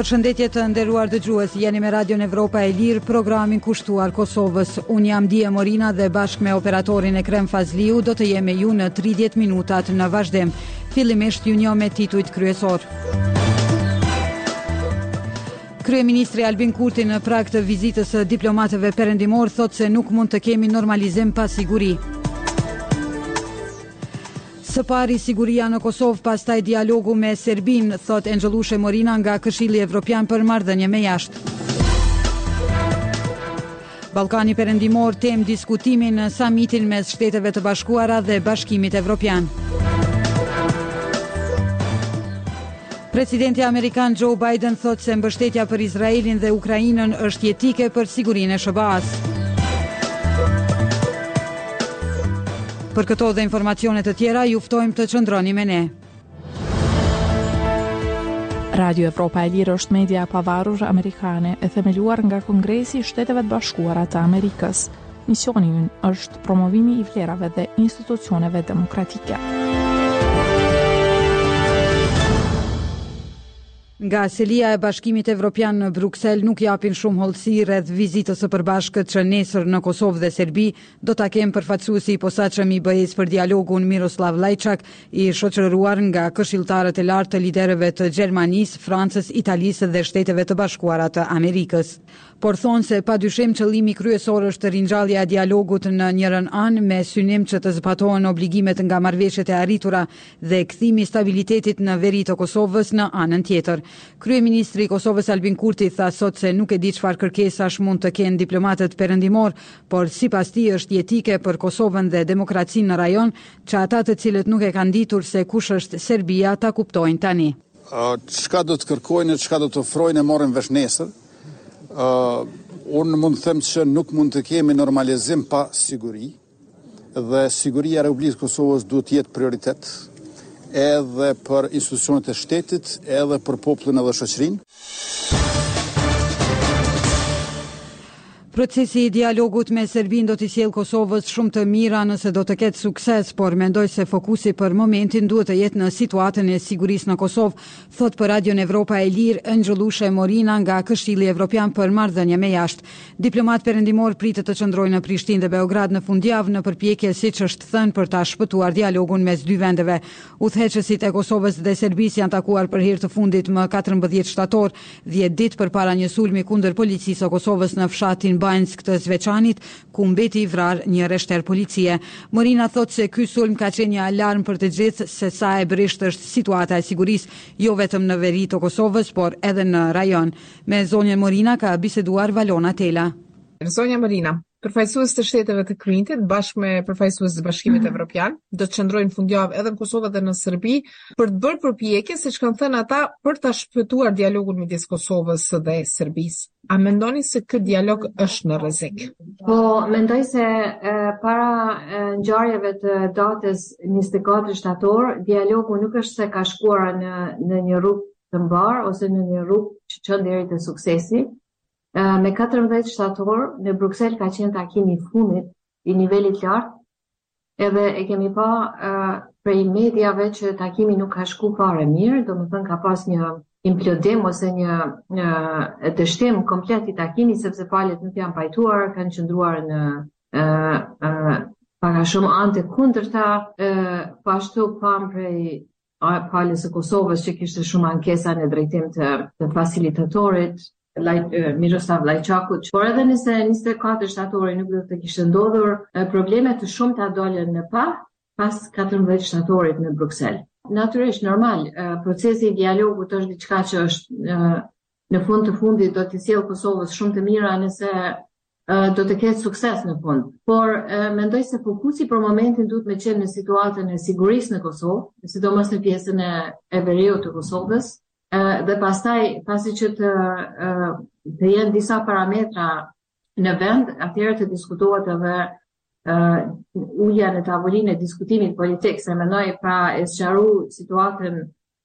Përshëndetje të nderuar dëgjues, jeni me Radion Evropa e Lirë, programin kushtuar Kosovës. Unë jam Dije Morina dhe bashkë me operatorin Ekrem Fazliu do të jemi ju në 30 minutat në vazhdim. Fillimisht ju njoh me titujt kryesor. Kryeministri Albin Kurti në prag të vizitës së diplomatëve perëndimor thotë se nuk mund të kemi normalizim pa siguri. Së pari siguria në Kosovë, pastaj dialogu me Serbinë, thot Enxhollushe Morina nga Këshilli Evropian për marrëdhënie me jashtë. Ballkani Perëndimor tem diskutimi në samitin mes Shteteve të Bashkuara dhe Bashkimit Evropian. Presidenti amerikan Joe Biden thot se mbështetja për Izraelin dhe Ukrainën është jetike për sigurinë e SBA-s. Për këto dhe informacione të tjera, ju ftojmë të qëndroni me ne. Radio Evropa e Lirë është media pavarur amerikane e themeluar nga Kongresi i Shteteve të Bashkuara të Amerikës. Misioni ynë është promovimi i vlerave dhe institucioneve demokratike. Nga selia e Bashkimit Evropian në Bruksel nuk japin shumë hollësi rreth vizitës së përbashkët që nesër në Kosovë dhe Serbi do ta kemë përfaqësuesi i posaçëm i BE-s për dialogun Miroslav Lajçak, i shoqëruar nga këshilltarët e lartë të liderëve të Gjermanisë, Francës, Italisë dhe Shteteve të Bashkuara të Amerikës. Por thonë se padyshim qëllimi kryesor është ringjallja e dialogut në njërin anë me synim që të zbatohen obligimet nga marrëveshjet e arritura dhe kthimi i stabilitetit në veri të Kosovës në anën tjetër. Kryeministri i Kosovës Albin Kurti tha sot se nuk e di çfarë kërkesash mund të kenë diplomatët perëndimor, por sipas tij është jetike për Kosovën dhe demokracinë në rajon që ata të cilët nuk e kanë ditur se kush është Serbia ta kuptojnë tani. Çka do të kërkojnë, çka do të ofrojnë e morën vesh nesër. Unë mund të them që nuk mund të kemi normalizim pa siguri dhe siguria e Republikës Kosovës duhet të jetë prioritet edhe për institucionet e shtetit, edhe për popullin edhe shoqërinë. Procesi i dialogut me Serbinë do t'i sjellë Kosovës shumë të mira nëse do të ketë sukses, por mendoj se fokusi për momentin duhet të jetë në situatën e sigurisë në Kosovë, thot për Radion Evropa e Lirë Enxhollushe Morina nga Këshilli Evropian për marrëdhënie me jashtë. Diplomat perëndimor pritet të qëndrojnë në Prishtinë dhe Beograd në fundjavë në përpjekje, siç është thënë, për ta shpëtuar dialogun mes dy vendeve. Udhëheqësit e Kosovës dhe Serbisë janë takuar për herë të fundit më 14 shtator, 10 ditë përpara një sulmi kundër policisë së Kosovës në fshatin Banjsk të Zveçanit, ku mbeti i vrarë një reshter policie. Morina thot se ky sulm ka qenë një alarm për të gjithë se sa e brisht është situata e sigurisë, jo vetëm në veri të Kosovës, por edhe në rajon. Me zonjën Morina ka biseduar Valona Tela. Zonja Morina, përfaqësues të Shteteve të Kryntit bashkë me përfaqësues të Bashkimit Evropian do të qëndrojnë fundjavë edhe në Kosovë dhe në Serbi për të bërë përpjekje, siç kanë thënë ata, për ta shpëtuar dialogun midis Kosovës dhe Serbisë. A mendoni se ky dialog është në rrezik? Po, mendoj se para ngjarjeve të datës 24 shtator, dialogu nuk është se ka shkuar në një rrugë të mbar ose në një rrugë që çon deri te suksesi. Me 14 shtator, në Bruksel ka qenë takimi i fundit i nivelit lartë, edhe e kemi pa prej mediave që takimi nuk ka shku fare mirë, domethënë ka pas një implodim ose një dështim komplet i takimit, sepse palët nuk janë pajtuar, kanë qëndruar në pak a shumë anë të kundërta, po ashtu pam prej palës së Kosovës që kishte shumë ankesa në drejtim të fasilitatorit Miroslav Lajçakut, por edhe nëse 24 shtatori nuk do të kishte ndodhur, probleme të shumta dolën në pas 14 shtatorit në Bruksel. Natyrisht normal, procesi i dialogut është diçka që është në fund të fundit do të sjellë Kosovës shumë të mira nëse do të ketë sukses në fund. Por mendoj se fokusi për momentin duhet me qenë në situatën e sigurisë në Kosovë, sidomos në pjesën e veriut të Kosovës. Dhe pastaj, pasi që të jenë disa parametra në vend, atëherë të diskutohet edhe uja në tavolinë e diskutimit politik, se mendoj pra e sqaru situatën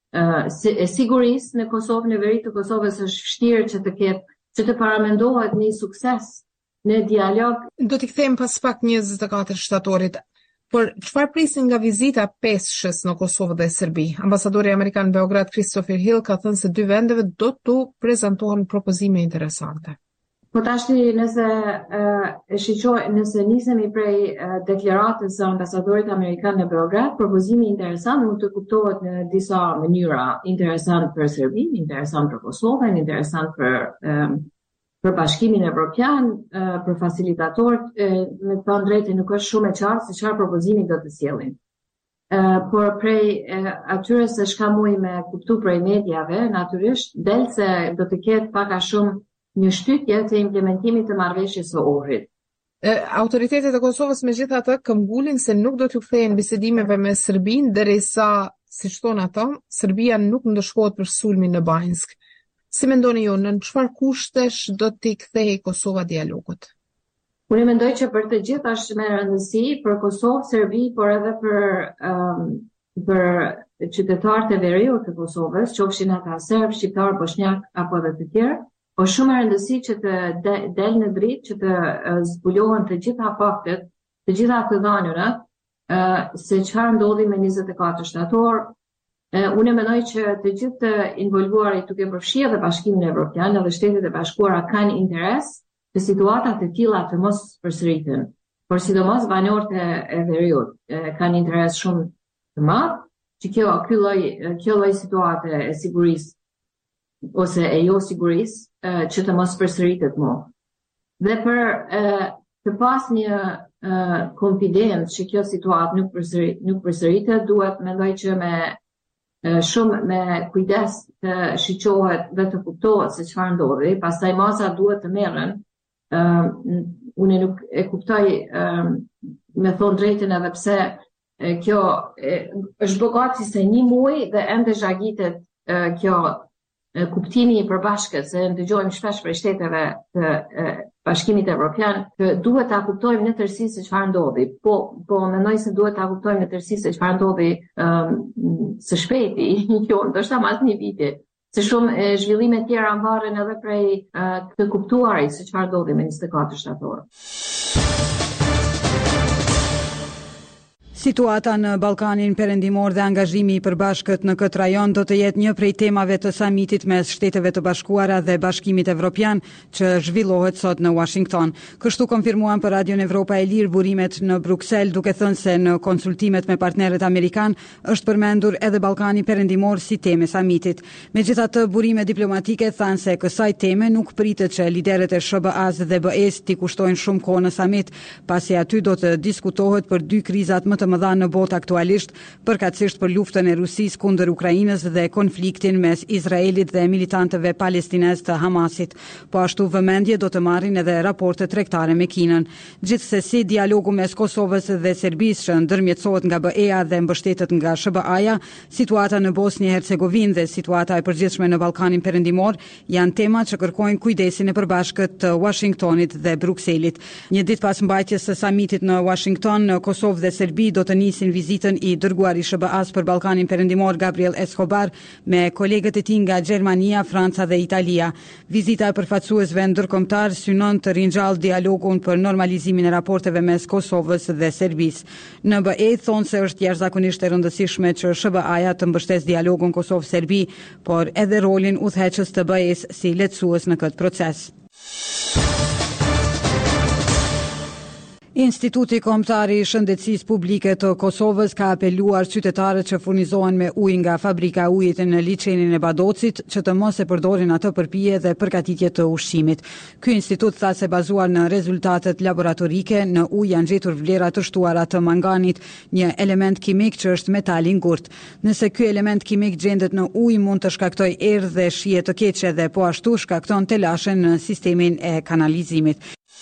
e sigurisë në Kosovë, në veri të Kosovës është vështirë që të paramendohet një sukses në dialog. Do t'i kthejmë pas pak 24 shtatorit. Por çfarë prisin nga vizita peshqës në Kosovë dhe Serbi? Ambasadori amerikan në Beograd Christopher Hill ka thënë se dy vendeve do të prezantohen propozime interesante. Po tashti nëse nisemi prej deklaratës së ambasadorit amerikan në Beograd, propozimi interesant mund të kuptohet në disa mënyra. Interesant për Serbinë, interesant për Kosovën, interesant për Bashkimin Evropian, për facilitatorët, me të thënë drejtë nuk është shumë e qartë se çfarë propozimi do të sjellin. Por prej atyre se çka muj me kuptu prej mediave, natyrisht del se do të ketë pak a shumë një shtytje të implementimit të marrëveshjes së Ohrit. Autoritetet e Kosovës megjithatë këmbgulin se nuk do t'u kthehen bisedimeve me Serbinë derisa, siç thonë ata, Serbia nuk ndëshkohet për sulmin në Banjsk. Si mendoni ju, në çfarë kushtesh do t'i kthehej Kosova dialogut? Unë mendoj që për të gjithë është me rëndësi për Kosovë, Serbi, por edhe për qytetarët e veriut të Kosovës, qofshin ata serb, shqiptar, bosnjak apo edhe të tjerë, po shumë e rëndësi që të del në dritë, që të zbulohen të gjitha faktet, të gjitha të dhënërat, se çfarë ndodhi me 24 shtator. Unë mendoj që të gjithë të involvuarit, duke përfshirë edhe Bashkimin Evropian dhe Shtetet e Bashkuara, kanë interes të situata të tilla të mos përsëriten. Por sidomos banorët e veriut kanë interes shumë të madh që kjo lloj situate e sigurisë ose e jo sigurisë që të mos përsëritet më. Dhe për të pas një konfidencë që kjo situatë nuk përsëritet, duhet mendoj që shumë me kujdes të shiqohet dhe të kuptohet se çfarë ndodhi, pastaj masa duhet të merren. Unë nuk e kuptoj me thonë drejtën edhe pse kjo është bogati se një muaj dhe ende zhagitet kjo kuptimi i përbashkët, se dëgjojmë shpesh prej shteteve të Bashkimit Evropian, duhet ta kuptojmë në tërësi se çfarë ndodhi. Po mendoj se duhet ta kuptojmë në tërësi se çfarë ndodhi së shpejti, ndoshta mas një viti. Se shumë zhvillime tjera mbarren edhe prej të kuptuarit se çfarë ndodhi me 24 shtator. Situata në Ballkanin Perëndimor dhe angazhimi i përbashkët në këtë rajon do të jetë një prej temave të samitit mes Shteteve të Bashkuara dhe Bashkimit Evropian që zhvillohet sot në Washington. Kështu konfirmuan për Radion Evropa e Lirë burimet në Bruksel, duke thënë se në konsultimet me partnerët amerikan është përmendur edhe Ballkani Perëndimor si temë e samitit. Megjithatë, burime diplomatike thanë se kësaj teme nuk pritet që liderët e SBA-s dhe BE-s t'i kushtojnë shumë kohë në samit, pasi aty do të diskutohet për dy krizat më të mëdha në botë aktualisht, përkatësisht për luftën e Rusisë kundër Ukrainës dhe konfliktin mes Izraelit dhe militantëve palestinez të Hamasit. Po ashtu vëmendje do të marrin edhe raportet tregtare me Kinën. Gjithsesi, dialogu mes Kosovës dhe Serbisë që ndërmjetësohet nga BE-a dhe mbështetet nga SBA-ja, situata në Bosnjë e Hercegovinë dhe situata e përgjithshme në Ballkanin Perëndimor janë tema që kërkojnë kujdesin e përbashkët të Washingtonit dhe Brukselit. Një ditë pas mbajtjes së samitit në Washington, Kosovë dhe Serbi do të nisin vizitën i dërguar i SBA-s për Ballkanin Perëndimor Gabriel Escobar me kolegët e tij nga Gjermania, Franca dhe Italia. Vizita e përfaqësuesve ndërkombëtar synon të ringjallë dialogun për normalizimin e raporteve mes Kosovës dhe Serbisë. Në BE thonë se është jashtëzakonisht e rëndësishme që SBA-ja të mbështesë dialogun Kosovë-Serbi, por edhe rolin udhëheqës të BE-s si lehtësues në këtë proces. Instituti Kombëtar i Shëndetësisë Publike të Kosovës ka apeluar qytetarët që furnizohen me ujë nga fabrika e ujit në liçenin e Badocit që të mos e përdorin atë për pije dhe përgatitje të ushqimit. Ky institut tha se bazuar në rezultatet laboratorike, në ujë janë gjetur vlera të shtuara të manganit, një element kimik që është metal i ngurtë. Nëse ky element kimik gjendet në ujë, mund të shkaktojë errë dhe shije të keqe dhe po ashtu shkakton telashe në sistemin e kanalizimit.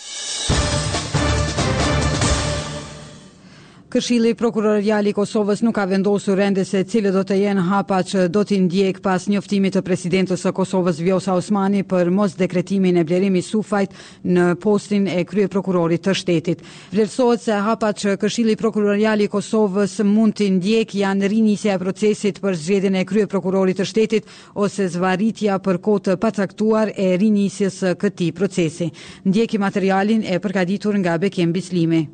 Këshilli Prokurorial i Kosovës nuk ka vendosur ende se cilët do të jenë hapa që do t'i ndjek pas njoftimit të presidentës së Kosovës Vjosa Osmani për mos dekretimin e Blerimi Sufajt në postin e kryeprokurorit të shtetit. Vlerësohet se hapat që Këshilli Prokurorial i Kosovës mund t'i ndjek janë rinisja e procesit për zgjedhjen e kryeprokurorit të shtetit ose zvarritja për kohë të pacaktuar e rinisjes së këtij procesi. Ndjeki materialin e përgatitur nga Bekem Bislimi.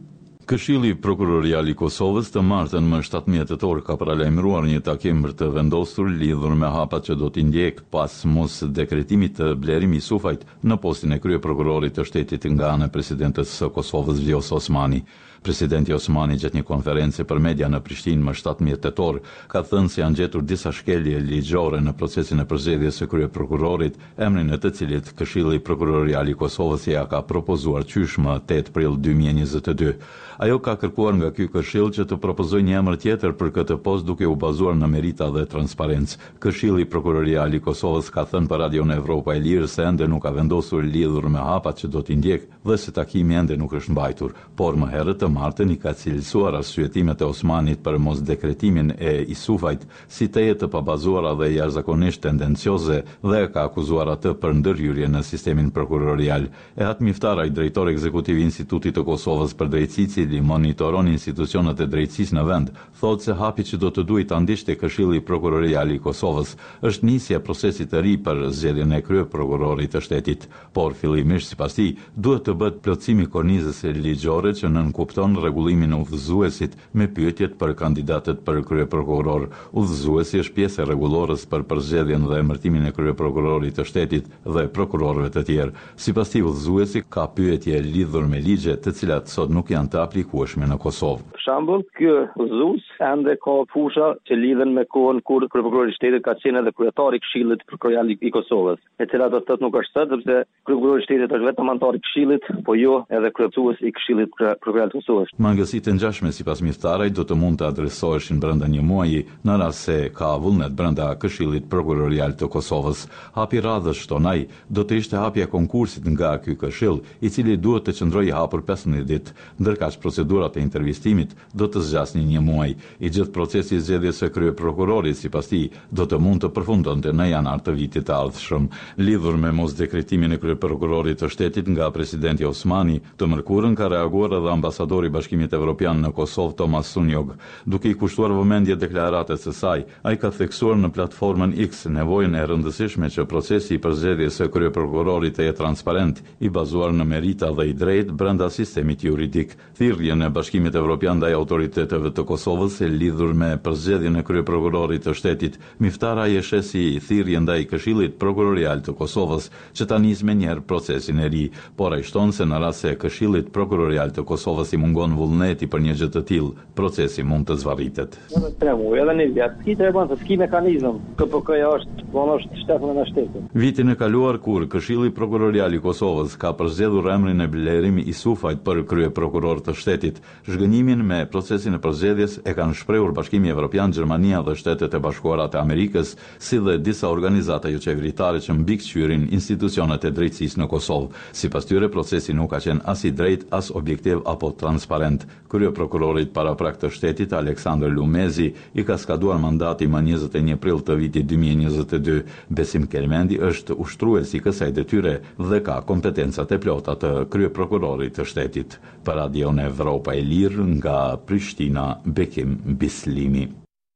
Këshilli Prokurorial I Kosovës të martën më 17 tetor ka paralajmëruar një takim të vendosur lidhur me hapat që do t'i ndjek pas mos dekretimit të Blerim Isufajt në postin e kryeprokurorit të shtetit nga ana e presidentes së Kosovës Vjosa Osmani. Presidenti Osmani gjatë një konferencë për media në Prishtinë më 17 tetor ka thënë se janë gjetur disa shkelje ligjore në procesin e përzgjedhjes së kryeprokurorit, emrin e të cilit Këshilli Prokurorial I Kosovës ja ka propozuar qysh më 8 prill 2022. Ajo ka kërkuar nga ky këshill që të propozojë një emër tjetër për këtë post duke u bazuar në merita dhe transparencë. Këshilli Prokurorial I Kosovës ka thënë për Radion Evropa e Lirë se ende nuk ka vendosur lidhur me hapat që do t'i ndjek dhe se takimi ende nuk është mbajtur, por më herët të martën I ka cilësuar arsyetimet e Osmanit për mos dekretimin e Isufajt si të jetë pabazuara dhe jashtëzakonisht tendencioze dhe ka akuzuar atë për ndërhyrje në sistemin prokurorial. Ehat Miftaraj, drejtor ekzekutiv I Institutit të Kosovës për drejtësi, cili monitoron institucionet e drejtësisë në vend, thotë se hapi që do të duhet ta ndiqte Këshilli Prokurorial I Kosovës është nisja e procesit të ri për zgjedhjen e kryeprokurorit të shtetit, por fillimisht sipas tij duhet të bëhet plotësimi kornizës ligjore që nënkupton rregullimin udhëzuesit me pyetjet për kandidatët për kryeprokuror. Udhëzuesi është pjesë e rregullorës për përzgjedhjen dhe emërtimin e kryeprokurorit të shtetit dhe prokurorëve të tjerë. Sipas tij udhëzuesi ka pyetje lidhur me ligje të cilat sot nuk janë të aplikueshme në Kosovë. Për shembull, ky udhëzues ende ka fusha që lidhen me kohën kur kryeprokurori I shtetit ka qenë edhe kryetari I Këshillit Prokurorial I Kosovës, e cila do të thotë nuk është sot sepse kryeprokurori I shtetit është vetëm antar I Këshillit, po jo edhe kryetësues I Këshillit Prokurorial të Kosovës. Mangësitë e ngjashme sipas Miftaraj do të mund të adresoheshin brenda një muaji në rast se ka vullnet brenda Këshillit Prokurorial të Kosovës. Hapi radhës shtonaj do të ishte hapja e konkursit nga ky këshill, I cili duhet të qëndrojë I hapur 15 ditë, ndërkaq procedurat e intervistimit do të zgjasnin një muaj. I gjithë procesi I zgjedhjes së kryeprokurorit sipas tij do të mund të përfundonte në janar të vitit të ardhshëm. Lidhur me mos dekretimin e kryeprokurorit të shtetit nga presidenti Osmani, të mërkurën ka reaguar edhe ambasadori I Bashkimit Evropian në Kosovë Tomas Sunjog, duke I kushtuar vëmendje deklarates së saj. Ai ka theksuar në platformën X nevojën e rëndësishme që procesi I përzgjedhjes së kryeprokurorit të jetë transparent, I bazuar në merita dhe I drejtë brenda sistemit juridik. Thirrjen e Bashkimit Evropian ndaj autoriteteve të Kosovës e lidhur me përzgjedhjen e kryeprokurorit të shtetit, Miftaraj e sheh si thirrje ndaj Këshillit Prokurorial të Kosovës që ta nisë menjëherë procesin e ri, por ai shton se në rast se Këshillit Prokurorial të Kosovës I mungon vullneti për një gjë të tillë, procesi mund të zvarritet. Edhe në vit, ki të bën se ski mekanizëm, KPK-ja është shtetën e shtetit. Vitin e kaluar kur Këshilli Prokurorial I Kosovës ka përzgjedhur emrin e Blerim Isufajt për kryeprokuror të shtetit, zhgënjimin me procesin e përzgjedhjes e kanë shprehur Bashkimi Evropian, Gjermania dhe Shtetet e Bashkuara të Amerikës, si dhe disa organizata jo qeveritare që mbikëqyrin institucionet e drejtësisë në Kosovë. Sipas tyre, procesi nuk ka qenë as I drejt, as objektiv apo transparent. Kryeprokurorit paraprak të shtetit Aleksandr Lumezi I ka skaduar mandati më 21 prill të vitit 2022. Besim Kelmendi është ushtrues I kësaj detyre dhe ka kompetencat e plota të kryeprokurorit të shtetit. Për Radion Evropa e Lirë nga Prishtina, Bekim Bislimi.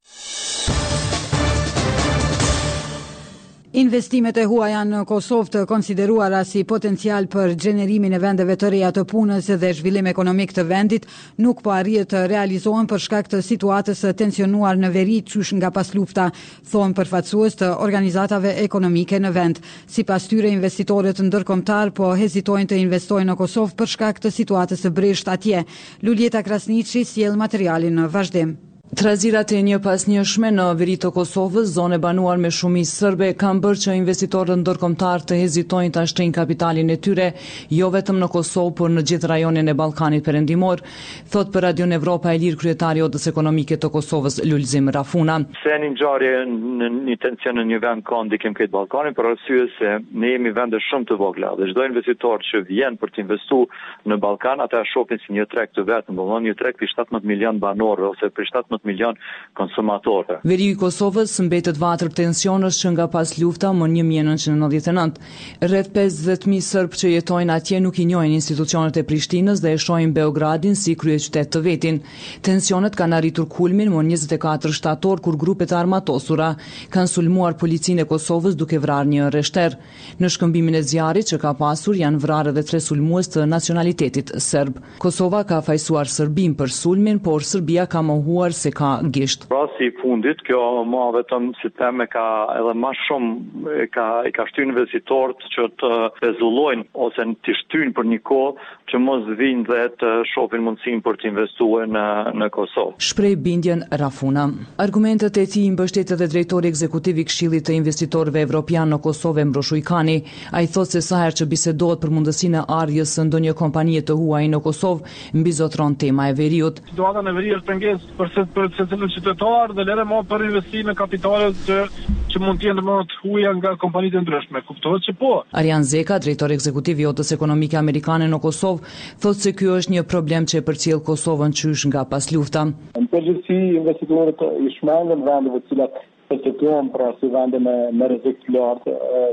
Investimet e huaja në Kosovë të konsideruara si potencial për gjenerimin e vendeve të reja të punës dhe zhvillim ekonomik të vendit nuk po arrihet të realizohen për shkak të situatës së tensionuar në veri qysh nga pas lufta, thonë përfaqësues të organizatave ekonomike në vend. Sipas tyre, investitorët ndërkombëtar po hezitojnë të investojnë në Kosovë për shkak të situatës së brisht atje. Luljeta Krasniqi sjell materialin në vazhdim. Trazirat e një pas njëshme në veri të Kosovës, zone banuar me shumicë serbe, kanë bërë që investitorët ndërkombëtar të hezitojnë të ashtrejnë kapitalin e tyre, jo vetëm në Kosovë, por në gjithë rajonin e Ballkanit Perëndimor, thot për Radion Evropa e Lirë kryetari I Odës Ekonomike të Kosovës Lulzim Rafuna. Se një ngjarje në një tension në një vend ka ndikim këtë Ballkanin, për arsye se ne jemi vende shumë të vogla dhe çdo investitor që vjen për të investuar në Ballkan, ata shohin si një treg të vetëm, domthonë një treg për 17 milion banorë ose për 17 15 milion konsumatorë. Veri i Kosovës mbetet vatër tensionës që nga pas lufta më 1999. Rreth 50.000 Sërbë që jetojnë atje nuk i njohin institucionet e Prishtinës dhe e shohin Beogradin si kryeqytet të vetin. Tensionet kanë arritur kulmin më 24 shtator kur grupet e armatosura kanë sulmuar policinë e Kosovës duke vrarë një rreshter. Në shkëmbimin e zjarrit që ka pasur janë vrarë edhe 3 sulmues të nacionalitetit serb. Kosova ka fajsuar Serbin për sulmin, por Serbia ka mohuar se ka gisht. Rasti i fundit, kjo më vetëm si temë ka edhe më shumë i ka shtyr investitorët që të pezullojnë ose të shtyjnë për një kohë që mos vinë dhe të shohin mundësinë për të investuar në Kosovë. Shpreh bindjen Rafuna. Argumentet e tij i mbështet edhe drejtori ekzekutiv i Këshillit të Investitorëve Evropian në Kosovë, Mbrosh Ujkani. Ai thotë se sa herë që bisedohet për mundësinë e ardhjes së ndonjë kompanie të huaj në Kosovë, mbizotron tema e veriut. Situata në veri është pengesë për secilin qytetar dhe lere më për investime kapitale që mund të jenë më të huaja nga kompanitë ndryshme. Kuptohet që po. Arjan Zeka, drejtori ekzekutiv i Otës Ekonomike Amerikane në Kosovë, thotë se ky është një problem që e përcjell Kosovën qysh nga pas lufta. Në përgjithësi investitorët i shmangën vendeve të cilat perceptuan pra si vende me rrezik të lartë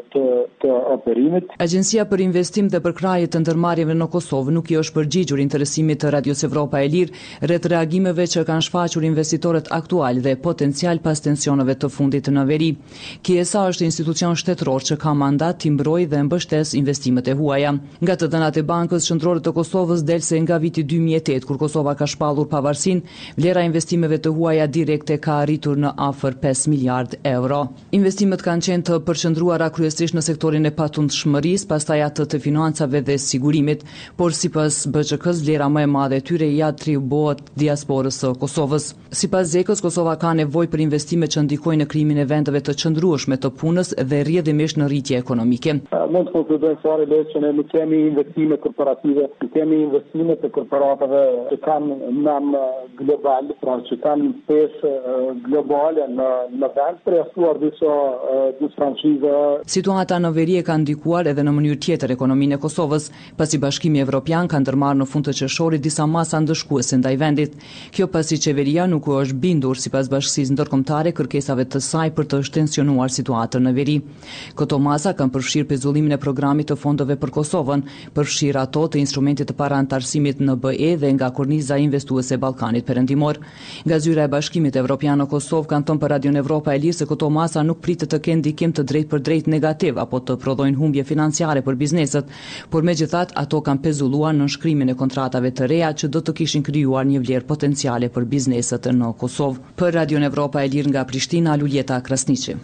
të operimit. Agjencia për Investim dhe Përkrahje të Ndërmarrjeve në Kosovë nuk i është përgjigjur interesimit të Radios Evropa e Lirë rreth reagimeve që kanë shfaqur investitorët aktual dhe potencial pas tensioneve të fundit në veri. KIESA është institucion shtetëror që ka mandat të mbrojë dhe mbështes investimet e huaja. Nga të dhënat e Bankës Qendrore të Kosovës del se nga viti 2008 kur Kosova ka shpallur pavarësinë, vlera e investimeve të huaja direkte ka arritur në afër 5 miliardë euro. Investimet kanë qenë të përqendruara kryesisht në sektorin e patundshmërisë, pastaj atë të financave dhe sigurimit, por sipas BÇK-s vlera më e madhe e tyre i atribuohet diasporës së Kosovës. Sipas Zekës, Kosova ka nevojë për investime që ndikojnë në krijimin e vendeve të qëndrueshme të punës dhe rrjedhimisht në rritje ekonomike. Mund të konkludojmë fare që ne nuk kemi investime korporative, nuk kemi investime të korporatave që kanë nam global, pra që kanë peshë globale në vend, përjashtuar disa franchize. Situata në veri e ka ndikuar edhe në mënyrë tjetër ekonominë e Kosovës, pasi Bashkimi Evropian ka ndërmarrë në fund të qershorit disa masa ndëshkuese ndaj vendit. Kjo pasi qeveria nuk u është bindur sipas Bashkisë Ndërkombëtare kërkesave të saj për të shtensionuar situatën në veri. Këto masa kanë përfshirë pezullimin e programit të fondeve për Kosovën, përfshirë ato të instrumentit të parantarësimit në BE dhe nga korniza investuese Ballkanit Perëndimor. Nga zyra e Bashkimit Evropian në Kosovë kanë thënë për Radion Evropa e Lirë se këto masa nuk pritet të kenë ndikim të drejtë për drejtë negativ apo të prodhojnë humbje financiare për bizneset, por megjithatë ato kanë pezulluar në shkrimin e kontratave të reja që do të kishin krijuar një vlerë potenciale për bizneset në Kosovë. Për Radion Evropa e Lirë nga Prishtina, Luljeta Krasniqi.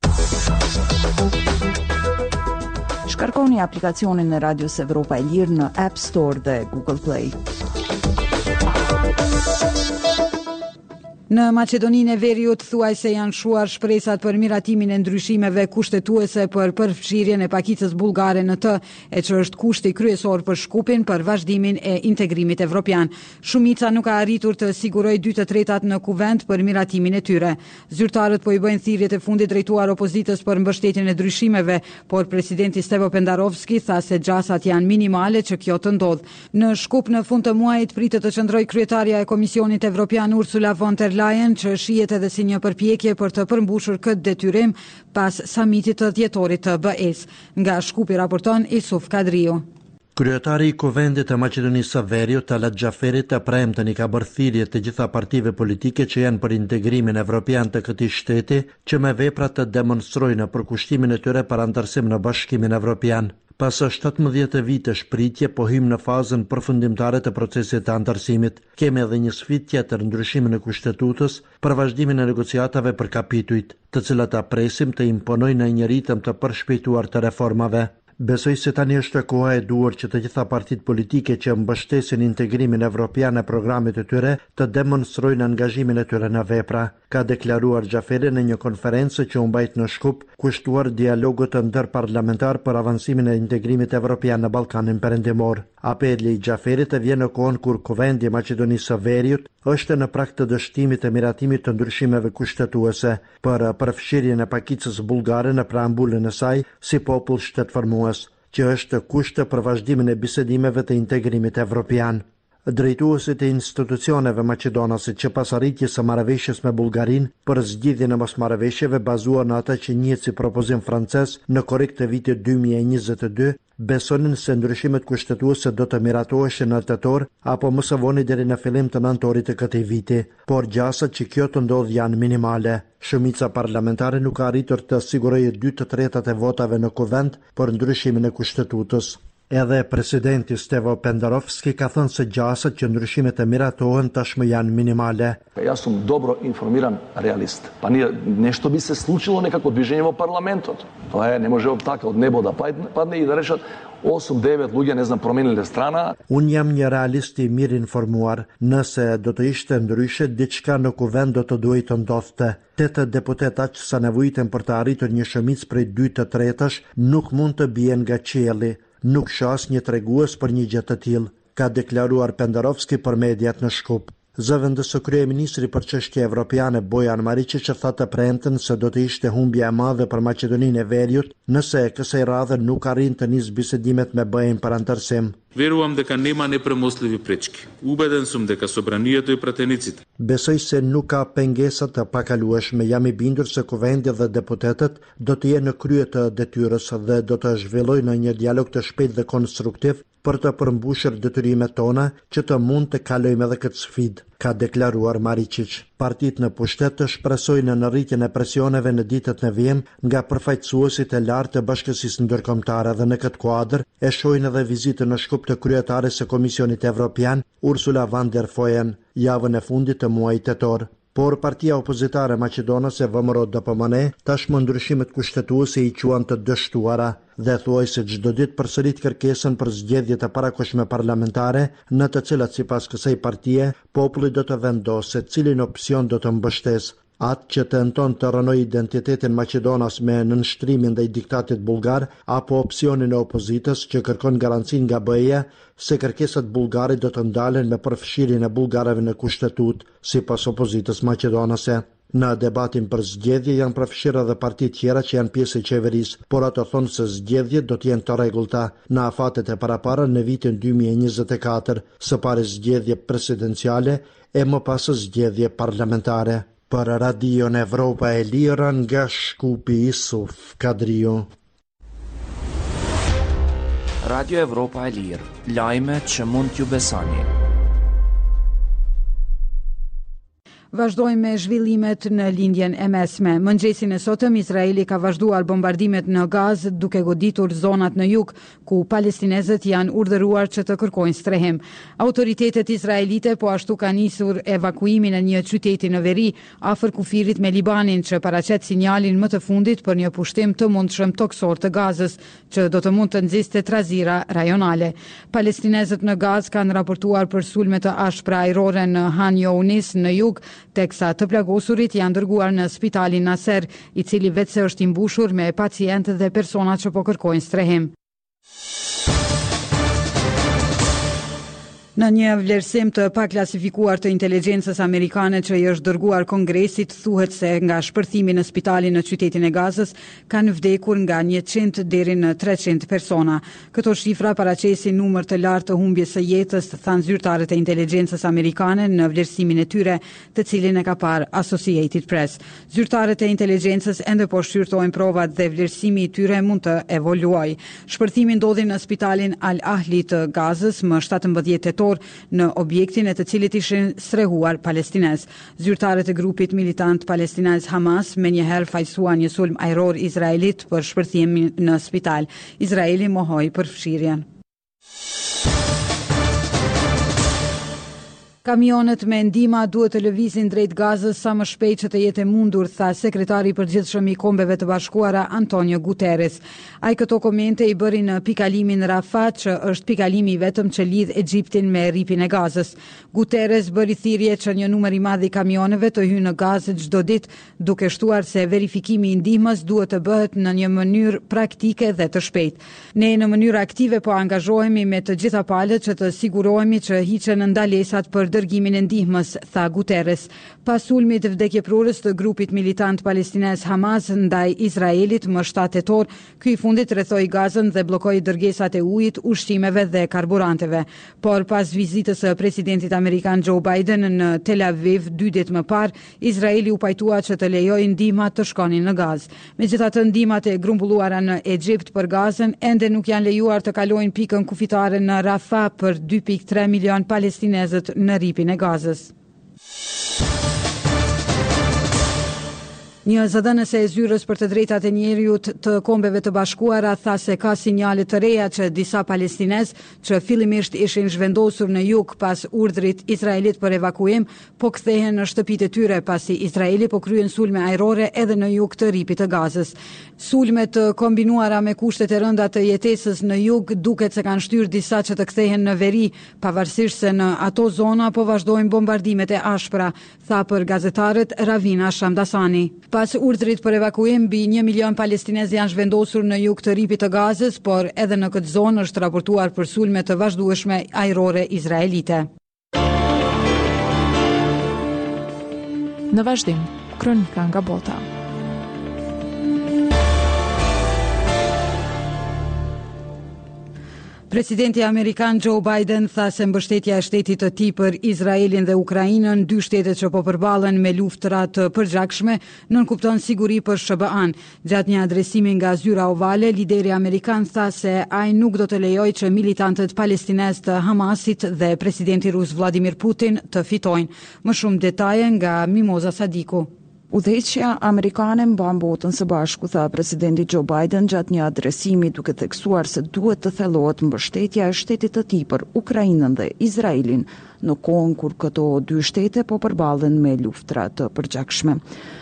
Shkarkoni aplikacionin e Radios Evropa e Lirë në App Store dhe Google Play. Në Maqedoninë e Veriut thuaj se janë shuar shpresat për miratimin e ndryshimeve kushtetuese për përfshirjen e pakicës bullgare në të, e që është kushti kryesor për shkupin për vazhdimin e integrimit evropian. Shumica nuk ka arritur të sigurojë 2/3 në kuvend për miratimin e tyre. Zyrtarët po i bëjnë thirrjet e fundit drejtuar opozitës për mbështetjen e ndryshimeve, por presidenti Stevo Pendarovski tha se gjasat janë minimale që kjo të ndodh. Në Shkup në fund të muajit pritet të qëndrojë kryetaria e Komisionit Evropian Ursula von der Leyen, që shihet edhe si një përpjekje për të përmbushur këtë detyrim pas samitit të dhjetorit të BE-s. Nga Shkupi raporton Isuf Kadriu. Kryetari i Kuvendit të Maqedonisë së Veriut, Talat Xhaferi, të premten i ka bërë thirrje të gjitha partive politike që janë për integrimin evropian të këtij shteti, që me vepra të demonstrojnë për kushtimin e tyre për antarësim në Bashkimin Evropian. Pas 17 vitesh pritje, po hym në fazën përfundimtare të procesit të antarësimit. Kemi edhe një sfidë tjetër, ndryshimin e kushtetutës për vazhdimin e negociatave për kapituit, të cilat presim të imponojnë në një ritëm të përshpejtuar të reformave. Besoj se tani është koha e duhur që të gjitha partitë politike që mbështesin integrimin evropian e programit të tyre të demonstrojnë angazhimin e tyre në vepra, ka deklaruar Xhaferi në një konferencë që u mbajt në Shkup, kushtuar dialogut të ndërparlamentar për avansimin e integrimit evropian në Ballkanin Perëndimor. Apeli i Xhaferit të vjen në kohën kur Kuvendi i Maqedonisë së Veriut është në prag të dështimit të miratimit të ndryshimeve kushtetuese për përfshirjen e pakicës bullgare në preambulën e saj si popull shtetformues, që është kusht për vazhdimin e bisedimeve të integrimit evropian. Drejtuesit e institucioneve maqedonase që pas arritjes së marrëveshjes me Bullgarinë për zgjidhjen e mosmarrëveshjeve bazuar në ata që njihet si propozim francez në korrik të vitit 2022, besonin se ndryshimet kushtetuese do të miratoheshin në tetor apo më së voni deri në fillim të nëntorit të këtij viti, por gjasat që kjo të ndodh janë minimale. Shumica parlamentare nuk ka arritur të sigurojë 2/3 e votave në kuvend për ndryshimin e kushtetutës. Edhe presidenti Stevo Pendarovski ka thënë se gjasat që ndryshimet e miratohen tashmë janë minimale. Ja sam dobro informiran realist. Pa nešto bi se slučilo nekako движение во парламентот. To je, ne može tako od nebo da padne i da rešat 8-9 ľudia, ne znam, promenile strana. Unë jam një realist i mirë informuar. Nëse do të ishte ndryshe, diçka në kuvend do të duhet të ndodhte. 8 deputet aq sa nevojiten për të arritur një shumicë prej 2/3 nuk mund të bien nga qielli. Nuk shas një tregues për një gjë të tillë, ka deklaruar Pendarovski për mediat në Shkup. Zëvendësë kryeministri për çështje evropiane Bojan Maričić tha të premten se do të ishte humbje e madhe për Maqedoninë e Veriut nëse kësaj radhe nuk arrin të nisë bisedimet me BE-n për antarësim. Veruam дека нема непремостливи пречки. Убеден сум дека собранието и пратениците. Besoj se nuk ka pengesa të pakalueshme. Jam I bindur se kuvendi dhe deputetët do të jenë në krye të detyrës dhe do të zhvillojnë një dialog të shpejtë dhe konstruktiv për të përmbushur detyrimet tona që të mund të kalojmë edhe këtë sfidë, ka deklaruar Maričić. Partitë në pushtet të shpresojnë në rritjen e presioneve në ditët në vijim nga përfaqësuesit e lartë të Bashkësisë Ndërkombëtare dhe në këtë kuadër e shohin edhe vizitën në Shkup të kryetares së Komisionit Evropian Ursula von der Leyen javën e fundit të muajit tetor. Por partia opozitare maqedonase VMRO DPMNE tashmë ndryshimet kushtetuese I quan të dështuara dhe thuaj se çdo ditë përsërit kërkesën për zgjedhje të parakohshme parlamentare në të cilat sipas kësaj partie populli do të vendosë cilin opsion do të mbështesë. Atë që tenton të rënoj identitetin Maqedonas me nënshtrimin ndaj diktatit bullgar apo opsionin e opozitës që kërkon garancin nga BE-ja se kërkesat bullgare do të ndalen me përfshirjen e bullgarëve në kushtetut, sipas opozitës maqedonase. Në debatin për zgjedhje janë përfshirë edhe parti tjera që janë pjesë e qeverisë, por ato thonë se zgjedhjet do të jenë të rregullta në afatet e parapara në vitin 2024, së pari zgjedhje presidenciale e më pas zgjedhje parlamentare. Për Radion Evropa e Lirë nga Shkupi Isuf Kadriu. Radio Evropa e Lirë, lajme që mund t'ju besoni. Vazhdojmë me zhvillimet në lindjen e mesme. Mëngjesin e sotëm, Izraeli ka vazhduar bombardimet në Gazë duke goditur zonat në jug, ku palestinezët janë urdhëruar që të kërkojnë strehim. Autoritetet izraelite po ashtu kanë nisur evakuimin e një qyteti në veri afër kufirit me Libanin që paraqet sinjalin më të fundit për një pushtim të mundshëm toksor të Gazës, që do të mund të nxjiste trazira rajonale. Palestinezët në Gazë kanë raportuar për sulme të ashpra ajrore në Han Younis në jug, teksa të plagosurit janë dërguar në spitalin Nasser, I cili vetëse është I mbushur me pacientë dhe persona që po kërkojnë strehim. Në një vlerësim të paklasifikuar të inteligjencës amerikane që I është dërguar Kongresit, thuhet se nga shpërthimi në spitalin në qytetin e Gazës kanë vdekur nga 100 deri në 300 persona. Këto shifra paraqesin numër të lartë të humbjes së jetës, thanë zyrtarët e inteligjencës amerikane në vlerësimin e tyre, të cilin e ka parë Associated Press. Zyrtarët e inteligjencës ende po shqyrtojnë provat dhe vlerësimi I tyre mund të evoluojë. Shpërthimi ndodhi në spitalin Al Ahli të Gazës më 17 tetor në objektin e të cilit ishin strehuar palestinez. Zyrtarët e grupit militant palestinez Hamas menjëherë fajsuan një sulm ajror izraelit për shpërthimin në spital. Izraeli mohoi përfshirjen. Kamionet me ndihma duhet të lëvizin drejt Gazës sa më shpejt që të jetë mundur, tha sekretari I përgjithshëm I Kombeve të Bashkuara Antonio Guterres. Ai këto komente I bëri në pikalimin Rafah, që është pikalimi I vetëm që lidh Egjiptin me rripin e Gazës. Guterres bëri thirrje që një numër I madh I kamioneve të hyjë në Gazë çdo ditë, duke shtuar se verifikimi I ndihmës duhet të bëhet në një mënyrë praktike dhe të shpejtë. Ne në mënyrë aktive po angazhohemi me të gjitha palët që të sigurohemi që hiqen ndalesat për dërgimin e ndihmës, tha Guterres. Pas sulmit vdekjeprorës të grupit militant palestinez Hamas ndaj Izraelit më 7 tetor, ky i fundit rrethoi Gazën dhe bllokoi dërgesat e ujit, ushqimeve dhe karburanteve. Por pas vizitës së presidentit amerikan Joe Biden në Tel Aviv 2 ditë më parë, Izraeli u pajtua që të lejojë ndihmat të shkonin në Gazë. Megjithatë, ndihmat e grumbulluara në Egjipt për Gazën ende nuk janë lejuar të kalojnë pikën kufitare në Rafah për 2.3 milion palestinezët në ripin e Gazës. Një zëdhënëse e zyrës për të drejtat e njeriut të Kombeve të Bashkuara tha se ka sinjale të reja që disa palestinez që fillimisht ishin zhvendosur në jug pas urdhrit Izraelit për evakuim, po kthehen në shtëpitë e tyre pasi Izraeli po kryen sulme ajrore edhe në jug të ripit të Gazës. Sulmet të kombinuara me kushtet e rënda të jetesës në jug duket se kanë shtyrë disa që të kthehen në veri, pavarësisht se në ato zona po vazhdojnë bombardimet e ashpra, tha për gazetarët Ravina Shamdasani. Pas urdhrit për evakuim, mbi 1 milion palestinezë janë zhvendosur në jug të ripit të Gazës, por edhe në këtë zonë është raportuar për sulme të vazhdueshme ajrore izraelite. Në vazhdim, kronika nga bota. Presidenti amerikan Joe Biden tha se mbështetja e shtetit të tij për Izraelin dhe Ukrainën, dy shtetet që po përballen me luftra të përgjakshme, nënkupton siguri për SBA-n. Gjatë një adresimi nga zyra ovale, lideri amerikan tha se ai nuk do të lejojë që militantët palestinez të Hamasit dhe presidenti rus Vladimir Putin të fitojnë. Më shumë detaje nga Mimoza Sadiku. Udhëheqja amerikane mban botën së bashku, tha presidenti Joe Biden gjatë një adresimi, duke theksuar se duhet të thellohet mbështetja e shtetit të tij për Ukrainën dhe Izraelin në kohën kur këto dy shtete po përballen me luftra të përgjakshme.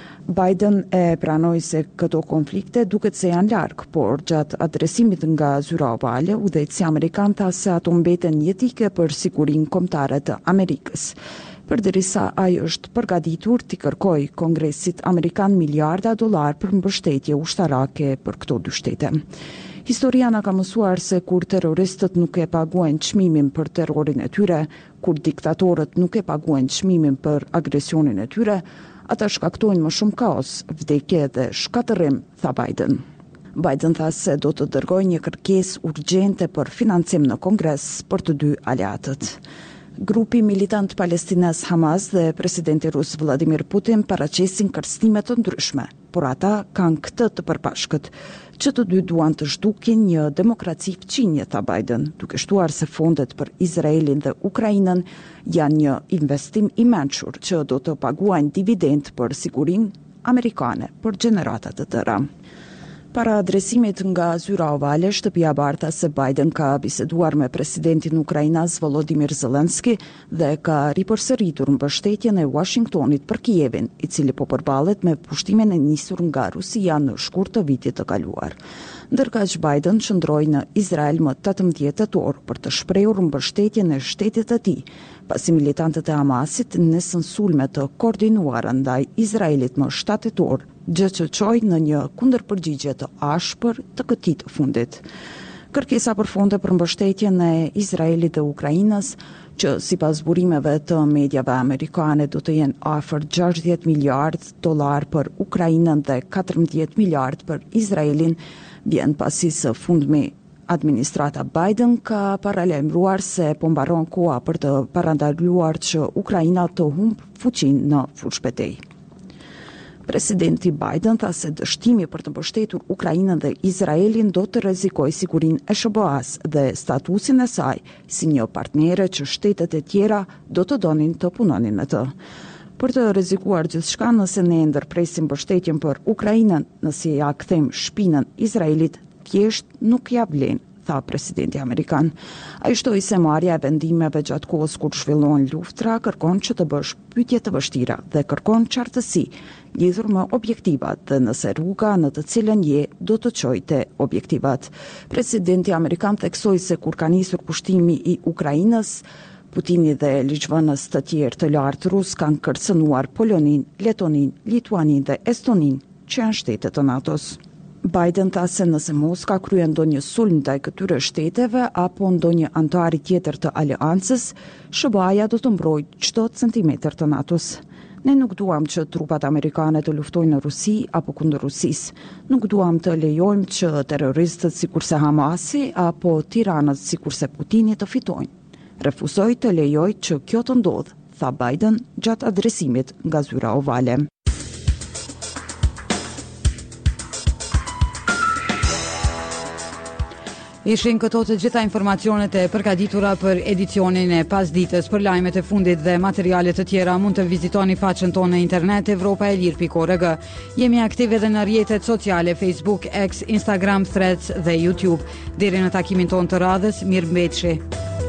Biden e pranoi se këto konflikte duket se janë larg, por gjatë adresimit nga zyra ovale, udhëheqësi amerikan tha se ato mbeten jetike për sigurinë kombëtare të Amerikës. Përderisa ai është përgatitur të kërkojë Kongresit Amerikan miliarda dollar për mbështetje ushtarake për këto dy shtete. Historia na ka mësuar se kur terroristët nuk e paguajnë çmimin për terrorin e tyre, kur diktatorët nuk e paguajnë çmimin për agresionin e tyre, ata shkaktojnë më shumë kaos, vdekje dhe shkatërrim, tha Biden. Biden tha se do të dërgojë një kërkesë urgjente për financim në Kongres për të dy aleatët. Grupi militant palestinez Hamas dhe presidenti rus Vladimir Putin paraqesin kërcënime të ndryshme, por ata kanë këtë të përpashkët, që të dy duan të zhdukin një demokraci fqinje, tha Biden, duke shtuar se fondet për Izraelin dhe Ukrainën janë një investim i mençur që do të paguajnë dividend për sigurinë amerikane për gjenerata të tëra. Para adresimit nga zyra ovale, shtëpia barta se Biden ka biseduar me presidentin ukrainas Volodymyr Zelensky dhe ka ripërsëritur mbështetjen e Washingtonit për Kijevin, i cili po përballet me pushtimin e nisur nga Rusia në shkurt të vitit të kaluar. Ndërkaq Biden qëndroi në Izrael më 18 tetor për të shprehur mbështetjen e shtetit të tij, pasi militantët e Hamasit nisën sulme të koordinuara ndaj Izraelit më 7 tetor, gjë që çoi në një kundërpërgjigje të ashpër të këtij të fundit. Kërkesa për fonde për mbështetjen e Izraelit dhe Ukrainës, që sipas burimeve të mediave amerikane do të jenë afër 60 miliard dollar për Ukrainën dhe 14 miliard për Izraelin, vjen pasi së fundmi administrata Biden ka paralajmëruar se po mbaron koha për të parandaluar që Ukraina të humbë fuqinë në fushbetej. Presidenti Biden tha se dështimi për të mbështetur Ukrainën dhe Izraelin do të rrezikojë sigurinë e SBA-s dhe statusin e saj si një partnere që shtetet e tjera do të donin të punonin me të. Për të rrezikuar gjithçka, nëse ne ndërpresim mbështetjen për Ukrainën, nëse ja kthejmë shpinën Izraelit, thjesht nuk ja vlen, tha presidenti amerikan. Ai shtoi se marrja e vendimeve gjatë kohës kur zhvillohen luftra kërkon që të bësh pyetje të vështira dhe kërkon qartësi lidhur me objektivat dhe nëse rruga në të cilën je do të çojë te objektivat. Presidenti amerikan theksoi se kur ka nisur pushtimi i Ukrainës, Putini dhe ligjvënës të tjerë të lartë rus kanë kërcënuar Polonin, Letonin, Lituanin dhe Estonin, që janë shtete të NATO-s. Biden tha se nëse Moska kryen ndonjë sulm ndaj këtyre shteteve apo ndonjë antari tjetër të aleancës, SBA-ja do të mbrojë çdo centimetër të NATO-s. Ne nuk duam që trupat amerikane të luftojnë në Rusi apo kundër Rusisë. Nuk duam të lejojmë që terroristët sikurse Hamasi apo tiranët sikurse Putini të fitojnë. Refuzoi të lejojë që kjo të ndodhë, tha Biden gjatë adresimit nga zyra ovale. Ishin këto të gjitha informacionet e përgatitura për edicionin e pasdites. Për lajmet e fundit dhe materialet të tjera mund të vizitoni faqen tonë në internet evropaelir.org. Jemi aktive edhe në rrjetet sociale Facebook, X, Instagram, Threads dhe YouTube. Deri në takimin tonë të radhës, mirëmbëjtje.